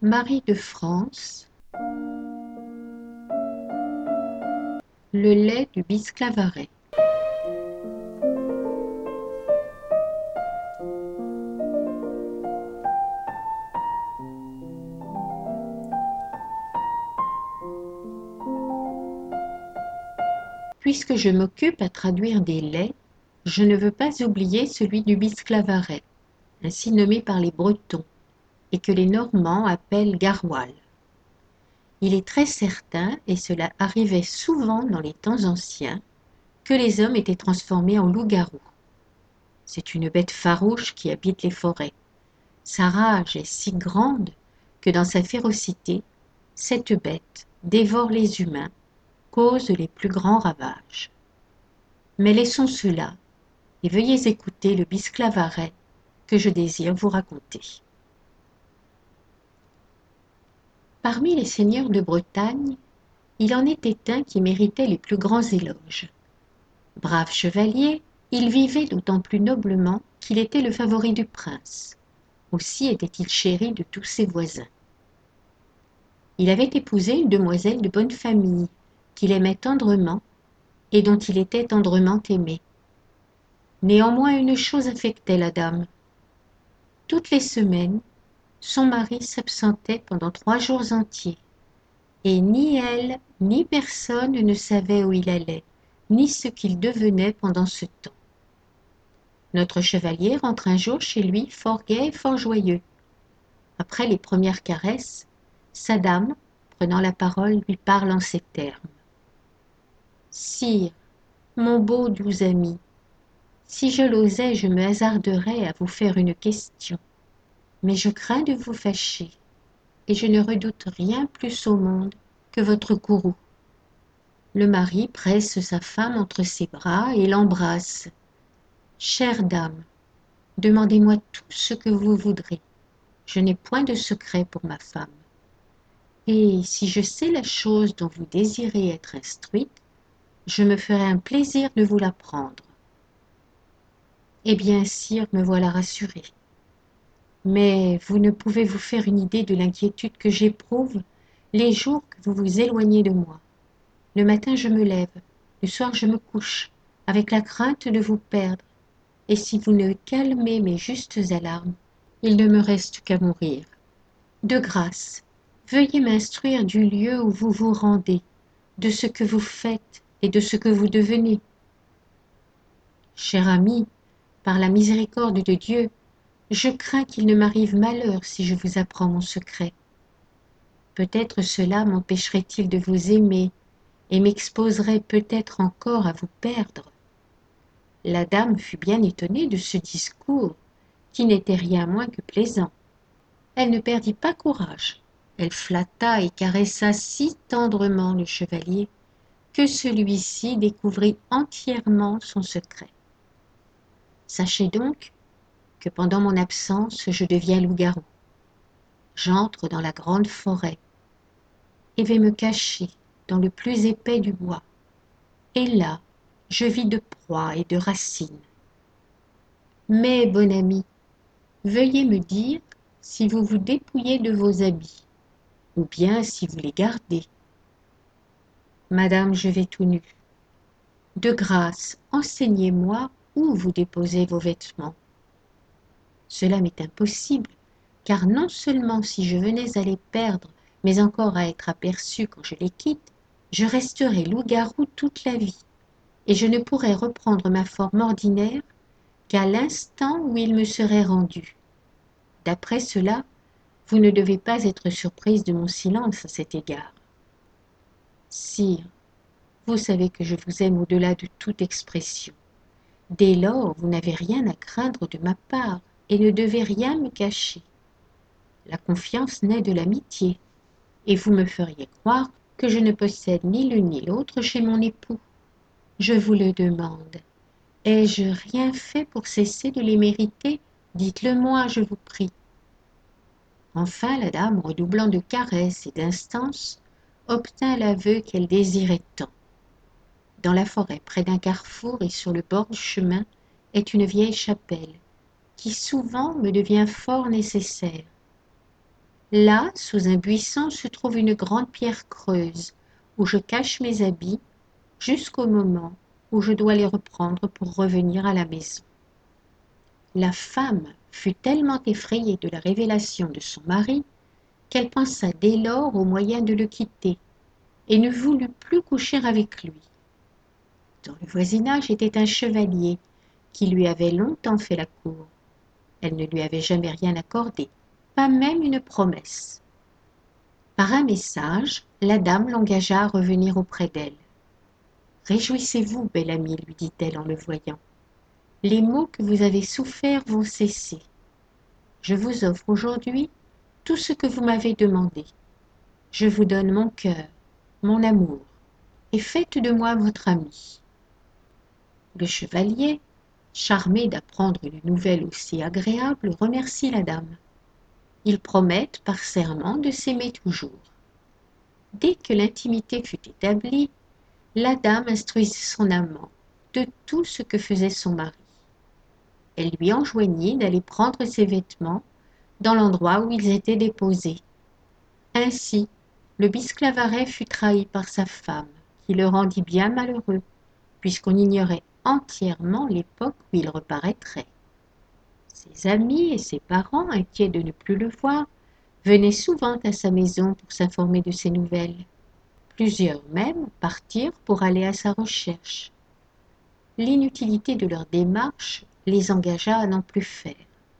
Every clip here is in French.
Marie de France, le lait du Bisclavaret. Puisque je m'occupe à traduire des laits, je ne veux pas oublier celui du Bisclavaret, ainsi nommé par les Bretons, et que les Normands appellent Garwal. Il est très certain, et cela arrivait souvent dans les temps anciens, que les hommes étaient transformés en loups-garous. C'est une bête farouche qui habite les forêts. Sa rage est si grande que dans sa férocité, cette bête dévore les humains, cause les plus grands ravages. Mais laissons cela, et veuillez écouter le Bisclavaret que je désire vous raconter. Parmi les seigneurs de Bretagne, il en était un qui méritait les plus grands éloges. Brave chevalier, il vivait d'autant plus noblement qu'il était le favori du prince. Aussi était-il chéri de tous ses voisins. Il avait épousé une demoiselle de bonne famille, qu'il aimait tendrement et dont il était tendrement aimé. Néanmoins une chose affectait la dame. Toutes les semaines, son mari s'absentait pendant 3 jours entiers, et ni elle ni personne ne savait où il allait, ni ce qu'il devenait pendant ce temps. Notre chevalier rentre un jour chez lui fort gai et fort joyeux. Après les premières caresses, sa dame, prenant la parole, lui parle en ces termes. « Sire, mon beau doux ami, si je l'osais, je me hasarderais à vous faire une question. Mais je crains de vous fâcher, et je ne redoute rien plus au monde que votre courroux. » Le mari presse sa femme entre ses bras et l'embrasse. « Chère dame, demandez-moi tout ce que vous voudrez. Je n'ai point de secret pour ma femme. Et si je sais la chose dont vous désirez être instruite, je me ferai un plaisir de vous l'apprendre. » Eh bien, sire, me voilà rassurée. Mais vous ne pouvez vous faire une idée de l'inquiétude que j'éprouve les jours que vous vous éloignez de moi. Le matin, je me lève, le soir, je me couche, avec la crainte de vous perdre. Et si vous ne calmez mes justes alarmes, il ne me reste qu'à mourir. De grâce, veuillez m'instruire du lieu où vous vous rendez, de ce que vous faites et de ce que vous devenez. Cher ami, par la miséricorde de Dieu, je crains qu'il ne m'arrive malheur si je vous apprends mon secret. Peut-être cela m'empêcherait-il de vous aimer et m'exposerait peut-être encore à vous perdre. La dame fut bien étonnée de ce discours, qui n'était rien moins que plaisant. Elle ne perdit pas courage. Elle flatta et caressa si tendrement le chevalier que celui-ci découvrit entièrement son secret. Sachez donc que pendant mon absence, je deviens loup-garou. J'entre dans la grande forêt et vais me cacher dans le plus épais du bois. Et là, je vis de proies et de racines. Mais, bon ami, veuillez me dire si vous vous dépouillez de vos habits, ou bien si vous les gardez. Madame, je vais tout nu. De grâce, enseignez-moi où vous déposez vos vêtements. Cela m'est impossible, car non seulement si je venais à les perdre, mais encore à être aperçue quand je les quitte, je resterai loup-garou toute la vie, et je ne pourrais reprendre ma forme ordinaire qu'à l'instant où il me serait rendu. D'après cela, vous ne devez pas être surprise de mon silence à cet égard. Sire, vous savez que je vous aime au-delà de toute expression. Dès lors, vous n'avez rien à craindre de ma part et ne devez rien me cacher. La confiance naît de l'amitié, et vous me feriez croire que je ne possède ni l'une ni l'autre chez mon époux. Je vous le demande. Ai-je rien fait pour cesser de les mériter? Dites-le-moi, je vous prie. Enfin, la dame, redoublant de caresses et d'instances, obtint l'aveu qu'elle désirait tant. Dans la forêt, près d'un carrefour et sur le bord du chemin, est une vieille chapelle, qui souvent me devient fort nécessaire. Là, sous un buisson, se trouve une grande pierre creuse, où je cache mes habits, jusqu'au moment où je dois les reprendre pour revenir à la maison. La femme fut tellement effrayée de la révélation de son mari qu'elle pensa dès lors au moyen de le quitter et ne voulut plus coucher avec lui. Dans le voisinage était un chevalier qui lui avait longtemps fait la cour. Elle ne lui avait jamais rien accordé, pas même une promesse. Par un message, la dame l'engagea à revenir auprès d'elle. Réjouissez-vous, bel ami, lui dit-elle en le voyant. Les maux que vous avez soufferts vont cesser. Je vous offre aujourd'hui tout ce que vous m'avez demandé. Je vous donne mon cœur, mon amour, et faites de moi votre ami. Le chevalier, charmé d'apprendre une nouvelle aussi agréable, remercie la dame. Ils promettent par serment de s'aimer toujours. Dès que l'intimité fut établie, la dame instruisit son amant de tout ce que faisait son mari. Elle lui enjoignit d'aller prendre ses vêtements dans l'endroit où ils étaient déposés. Ainsi, le Bisclavaret fut trahi par sa femme, qui le rendit bien malheureux, puisqu'on ignorait entièrement l'époque où il reparaîtrait. Ses amis et ses parents, inquiets de ne plus le voir, venaient souvent à sa maison pour s'informer de ses nouvelles. Plusieurs même partirent pour aller à sa recherche. L'inutilité de leur démarche les engagea à n'en plus faire.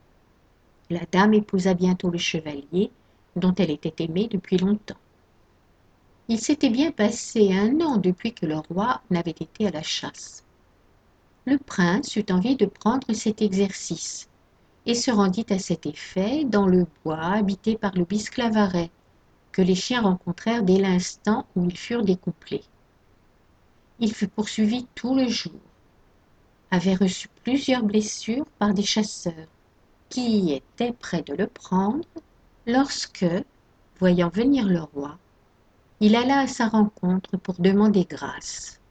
La dame épousa bientôt le chevalier, dont elle était aimée depuis longtemps. Il s'était bien passé 1 an depuis que le roi n'avait été à la chasse. Le prince eut envie de prendre cet exercice, et se rendit à cet effet dans le bois habité par le Bisclavaret, que les chiens rencontrèrent dès l'instant où ils furent découplés. Il fut poursuivi tout le jour, avait reçu plusieurs blessures par des chasseurs, qui étaient près de le prendre, lorsque, voyant venir le roi, il alla à sa rencontre pour demander grâce.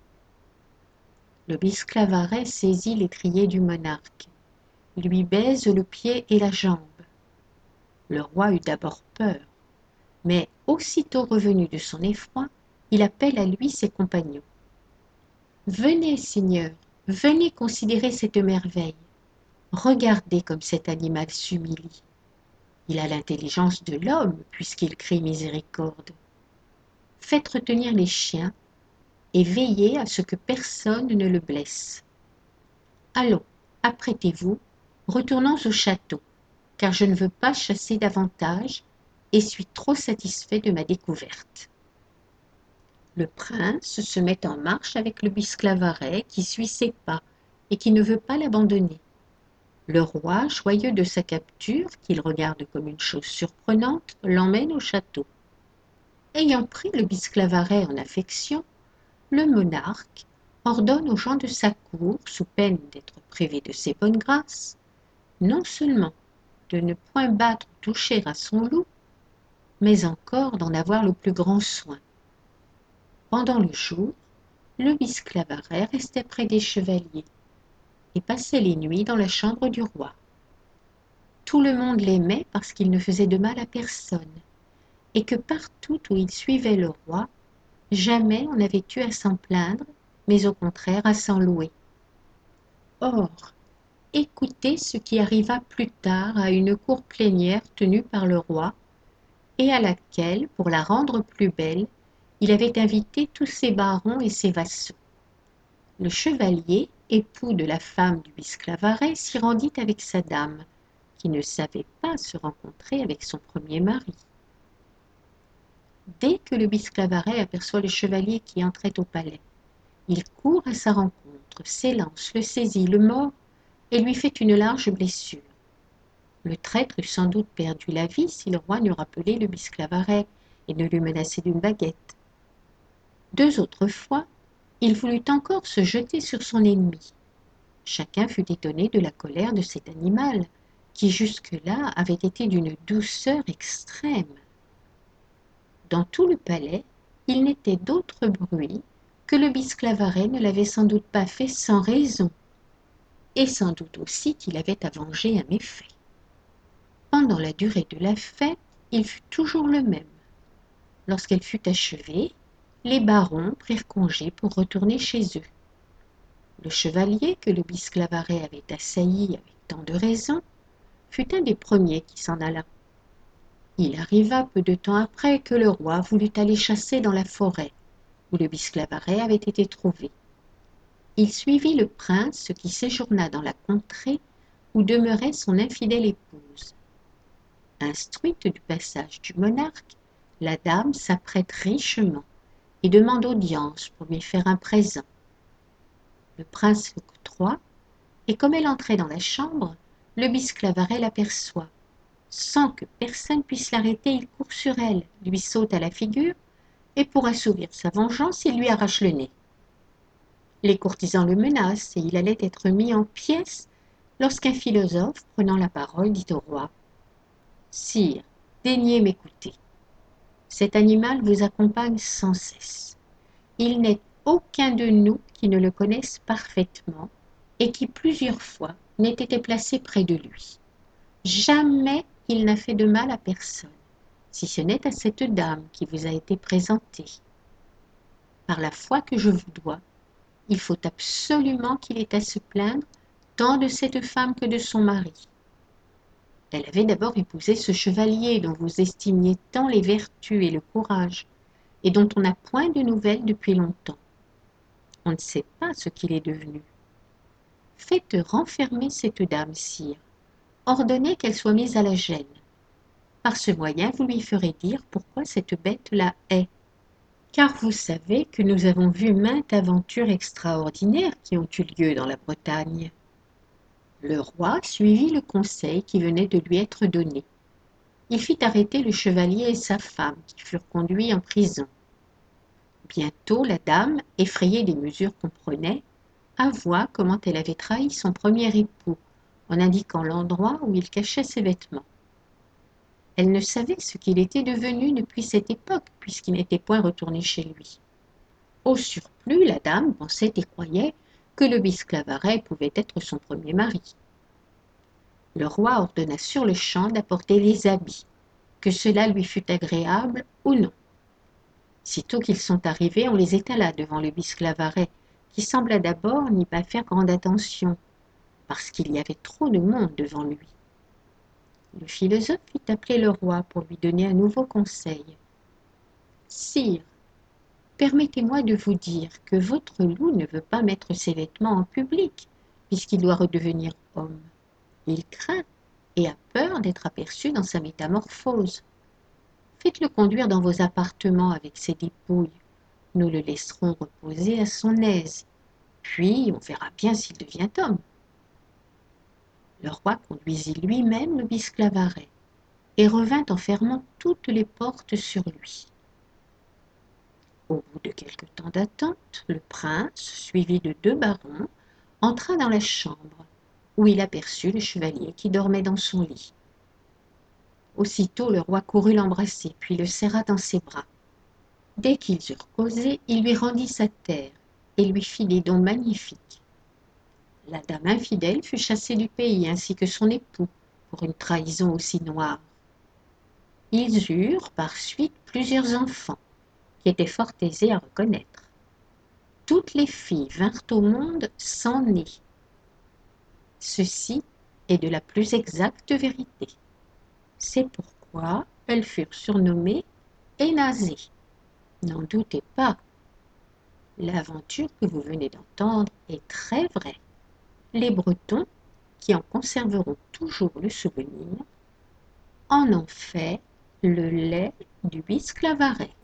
Le Bisclavaret saisit l'étrier du monarque, lui baise le pied et la jambe. Le roi eut d'abord peur, mais aussitôt revenu de son effroi, il appelle à lui ses compagnons. Venez, seigneur, venez considérer cette merveille. Regardez comme cet animal s'humilie. Il a l'intelligence de l'homme, puisqu'il crie miséricorde. Faites retenir les chiens et veillez à ce que personne ne le blesse. Allons, apprêtez-vous, retournons au château, car je ne veux pas chasser davantage et suis trop satisfait de ma découverte. Le prince se met en marche avec le Bisclavaret qui suit ses pas et qui ne veut pas l'abandonner. Le roi, joyeux de sa capture, qu'il regarde comme une chose surprenante, l'emmène au château. Ayant pris le Bisclavaret en affection, le monarque ordonne aux gens de sa cour, sous peine d'être privé de ses bonnes grâces, non seulement de ne point battre ou toucher à son loup, mais encore d'en avoir le plus grand soin. Pendant le jour, le Bisclavaret restait près des chevaliers et passait les nuits dans la chambre du roi. Tout le monde l'aimait parce qu'il ne faisait de mal à personne, et que partout où il suivait le roi, jamais on n'avait eu à s'en plaindre, mais au contraire à s'en louer. Or, écoutez ce qui arriva plus tard à une cour plénière tenue par le roi, et à laquelle, pour la rendre plus belle, il avait invité tous ses barons et ses vassaux. Le chevalier, époux de la femme du Bisclavaret, s'y rendit avec sa dame, qui ne savait pas se rencontrer avec son premier mari. Dès que le Bisclavaret aperçoit le chevalier qui entrait au palais, il court à sa rencontre, s'élance, le saisit, le mord et lui fait une large blessure. Le traître eût sans doute perdu la vie si le roi n'eût rappelé le Bisclavaret et ne l'eût menacé d'une baguette. 2 autres fois, il voulut encore se jeter sur son ennemi. Chacun fut étonné de la colère de cet animal, qui jusque-là avait été d'une douceur extrême. Dans tout le palais, il n'était d'autre bruit que le Bisclavaret ne l'avait sans doute pas fait sans raison, et sans doute aussi qu'il avait à venger un méfait. Pendant la durée de la fête, il fut toujours le même. Lorsqu'elle fut achevée, les barons prirent congé pour retourner chez eux. Le chevalier que le Bisclavaret avait assailli avec tant de raison fut un des premiers qui s'en alla. Il arriva peu de temps après que le roi voulut aller chasser dans la forêt où le Bisclavaret avait été trouvé. Il suivit le prince qui séjourna dans la contrée où demeurait son infidèle épouse. Instruite du passage du monarque, la dame s'apprête richement et demande audience pour lui faire un présent. Le prince l'octroie, et comme elle entrait dans la chambre, le Bisclavaret l'aperçoit. Sans que personne puisse l'arrêter, il court sur elle, lui saute à la figure, et pour assouvir sa vengeance, il lui arrache le nez. Les courtisans le menacent, et il allait être mis en pièces, lorsqu'un philosophe, prenant la parole, dit au roi: Sire, daignez m'écouter. Cet animal vous accompagne sans cesse. Il n'est aucun de nous qui ne le connaisse parfaitement et qui plusieurs fois n'ait été placé près de lui. Jamais il n'a fait de mal à personne, si ce n'est à cette dame qui vous a été présentée. Par la foi que je vous dois, il faut absolument qu'il ait à se plaindre tant de cette femme que de son mari. Elle avait d'abord épousé ce chevalier dont vous estimiez tant les vertus et le courage, et dont on n'a point de nouvelles depuis longtemps. On ne sait pas ce qu'il est devenu. Faites renfermer cette dame, sire. Ordonnez qu'elle soit mise à la gêne. Par ce moyen, vous lui ferez dire pourquoi cette bête la hait. Car vous savez que nous avons vu maintes aventures extraordinaires qui ont eu lieu dans la Bretagne. Le roi suivit le conseil qui venait de lui être donné. Il fit arrêter le chevalier et sa femme, qui furent conduits en prison. Bientôt la dame, effrayée des mesures qu'on prenait, avoua comment elle avait trahi son premier époux, en indiquant l'endroit où il cachait ses vêtements. Elle ne savait ce qu'il était devenu depuis cette époque, puisqu'il n'était point retourné chez lui. Au surplus, la dame pensait et croyait que le Bisclavaret pouvait être son premier mari. Le roi ordonna sur-le-champ d'apporter les habits, que cela lui fût agréable ou non. Sitôt qu'ils sont arrivés, on les étala devant le Bisclavaret, qui sembla d'abord n'y pas faire grande attention, parce qu'il y avait trop de monde devant lui. Le philosophe fit appeler le roi pour lui donner un nouveau conseil. Sire, permettez-moi de vous dire que votre loup ne veut pas mettre ses vêtements en public, puisqu'il doit redevenir homme. Il craint et a peur d'être aperçu dans sa métamorphose. Faites-le conduire dans vos appartements avec ses dépouilles. Nous le laisserons reposer à son aise, puis on verra bien s'il devient homme. Le roi conduisit lui-même le Bisclavaret et revint en fermant toutes les portes sur lui. Au bout de quelque temps d'attente, le prince, suivi de 2 barons, entra dans la chambre, où il aperçut le chevalier qui dormait dans son lit. Aussitôt le roi courut l'embrasser, puis le serra dans ses bras. Dès qu'ils eurent causé, il lui rendit sa terre et lui fit des dons magnifiques. La dame infidèle fut chassée du pays, ainsi que son époux, pour une trahison aussi noire. Ils eurent par suite plusieurs enfants, qui étaient fort aisés à reconnaître. Toutes les filles vinrent au monde sans nez. Ceci est de la plus exacte vérité. C'est pourquoi elles furent surnommées Énazées. N'en doutez pas, l'aventure que vous venez d'entendre est très vraie. Les Bretons, qui en conserveront toujours le souvenir, en ont fait le lait du Bisclavaret.